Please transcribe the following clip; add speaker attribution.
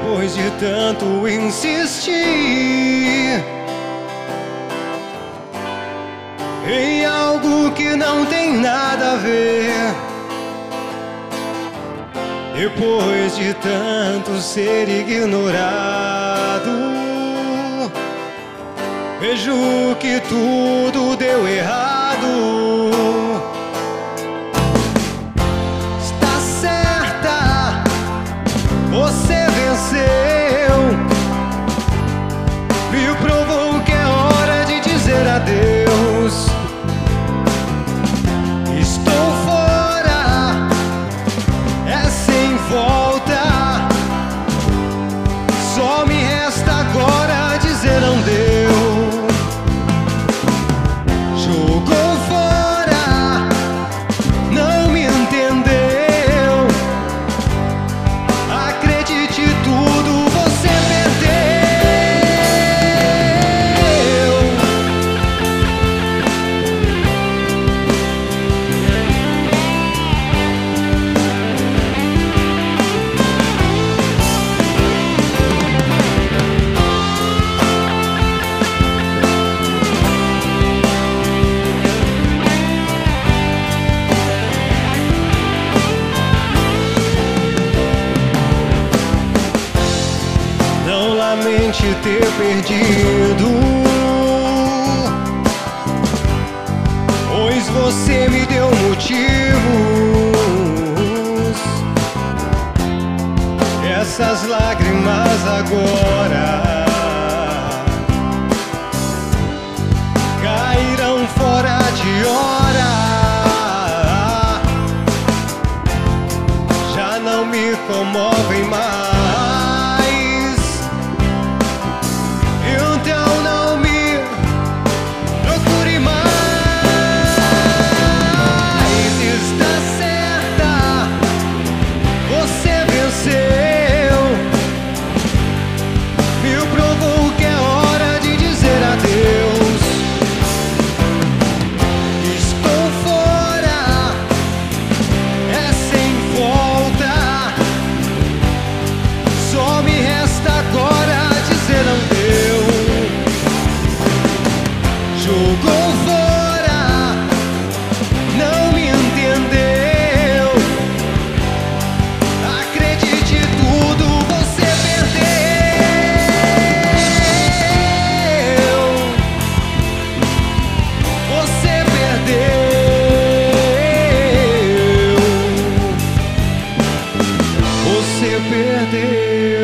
Speaker 1: Depois de tanto insistir em algo que não tem nada a ver, depois de tanto ser ignorado, vejo que tudo deu errado. Está certa, você venceu, me provou que é hora de dizer adeus. Estou fora, é sem volta, só me resta agora dizer não deu. Jogou fora, não me entendeu, acredite tudo, você perdeu. Não lamente ter perdido, pois você me deu motivos. Essas lágrimas agora cairão fora de hora, já não me comovem mais. Jogou fora, não me entendeu, acredite tudo, você perdeu. Você perdeu. Você perdeu.